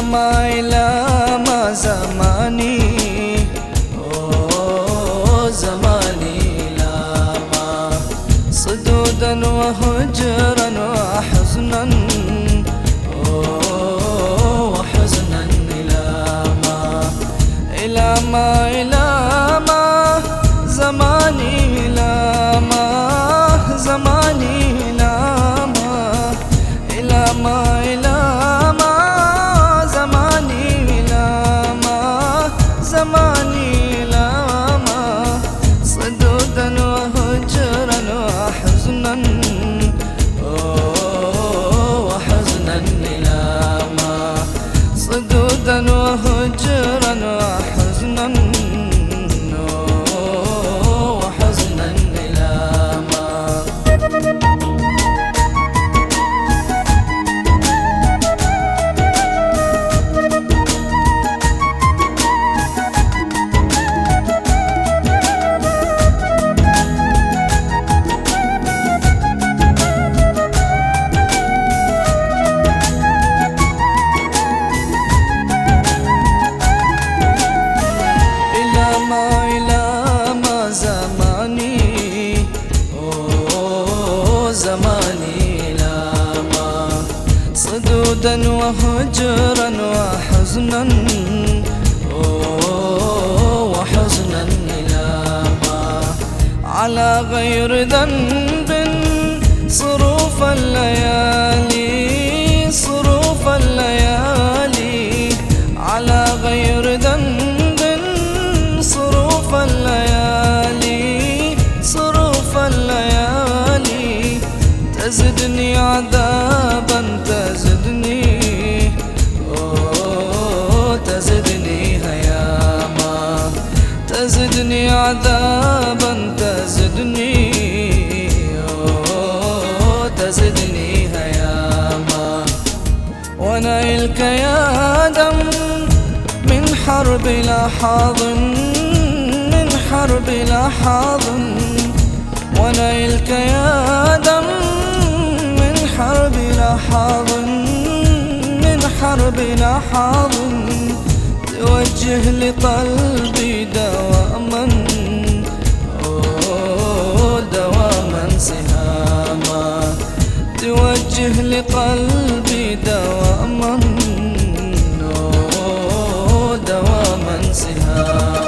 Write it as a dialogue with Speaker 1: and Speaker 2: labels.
Speaker 1: إلى ما زماني زماني إلى ما صدودا وهجرا وحزنا وحزنا إلى ما زماني إلى ما زماني إلى ما زماني إلى ما صدودا وهجرا وحزنا وحزنا إلى ما صدودا وهجرا وحزنا وحزنا إلى ما زماني إلى ما صدودا وهجرا وحزنا وحزنا إلى ما على غير ذنب صروف الليالي صروف الليالي على غير ذنب صروف الليالي صروف الليالي تزدني عذابا تزدني تزدني هياما تزدني عذابا تزدني تزدني هياما ونيلك يا دم من حرب لحظ من حرب لحظ ونيلك يا دم من حرب لحظ من حرب لحظ توجه لقلبي دواما دواما سهاما توجه لقلبي دواما دواما سهاما